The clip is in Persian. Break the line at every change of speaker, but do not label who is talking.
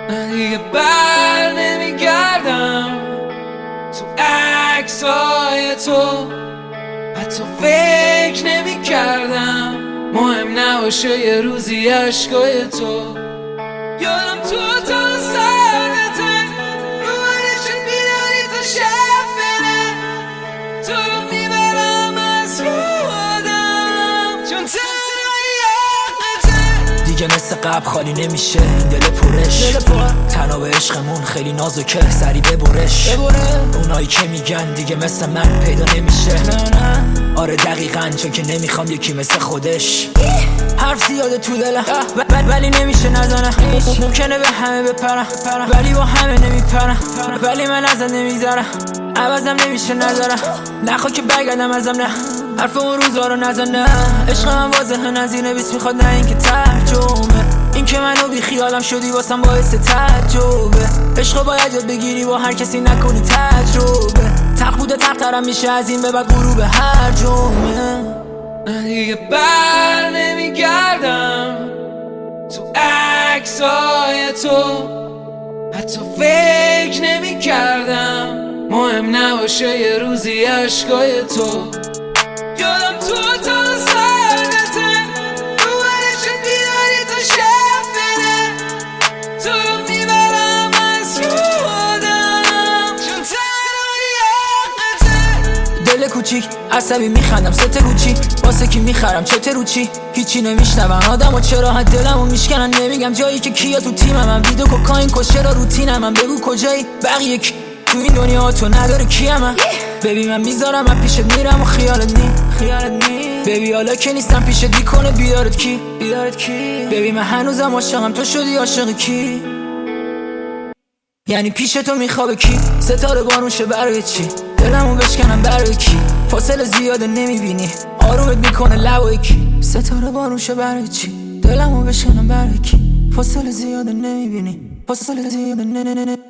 من دیگه بر نمیگردم تو عکسای تو، حتی فکر نمی کردم مهم نباشه یه روزی عشقای تو. یادم تو تا سردته رو برشت بیداری تا شب بره، تو رو میبرم از رو آدم چون تنهایی حقته.
دیگه مثل قبل خالی نمیشه این دل پرش، تنها به عشقمون خیلی نازکه سری ببرش. اونایی که میگن دیگه مثل من پیدا نمیشه، آره دقیقاً چون که نمیخوام یکی مثل خودش. حرف زیاده تو دلم ولی نمیشه نزنم، ممکنه به همه بپرم ولی با همه نمیپرم، ولی من ازت نمیذارم عوضم نمیشه نذارم، نخوا که برگردم ازم، نه حرف اون روزا رو نزنه. عشق من واضحه نظیر بیست میخواد، نه اینکه ترجمه، این که منو بی خیالم شدی واسم باعث تعجبه. عشق باید یاد بگیری با هر کسی نکنی تجربه، تق بوده تق‌ترم میشه از این به بعد غروب هر جمعه.
من دیگه بر نمیگردم تو عکسای تو، حتی فکر نمی کردم مهم نباشه یه روزی عشقای تو. یادم تو تا سردته رو برشت بیداری تا شب بره، تو رو میبرم از رو آدم چون تنهایی حقته.
دل کوچیک عصبی میخندم ست روچی، واسه کی میخرم چته رو چی، هیچی نمیشنون آدم و چرا حد دلمو میشکنن. نمیگم جایی که کیا تو تیمم، من ویدو کوکائین کشه را روتینم. من بگو کجایی بقیه کی تو این دنیا تو نداره کیم من. ببی من میذارم من پیشت میرم و خیالت نی ببی حالا که نیستم پیشت بیکنه بیدارت کی ببی من هنوزم عاشقم تو شدی عاشق کی، یعنی پیش تو میخوابه کی، ستاره بارونشه برای چی، دلمو بشکنم برای کی، فاصله زیاده نمیبینی آرومت میکنه لبای کی، ستاره بارونشه برای چی، دلمو بشکنم برای کی، فاصله زیاده نمیبینی، فاصله زیاده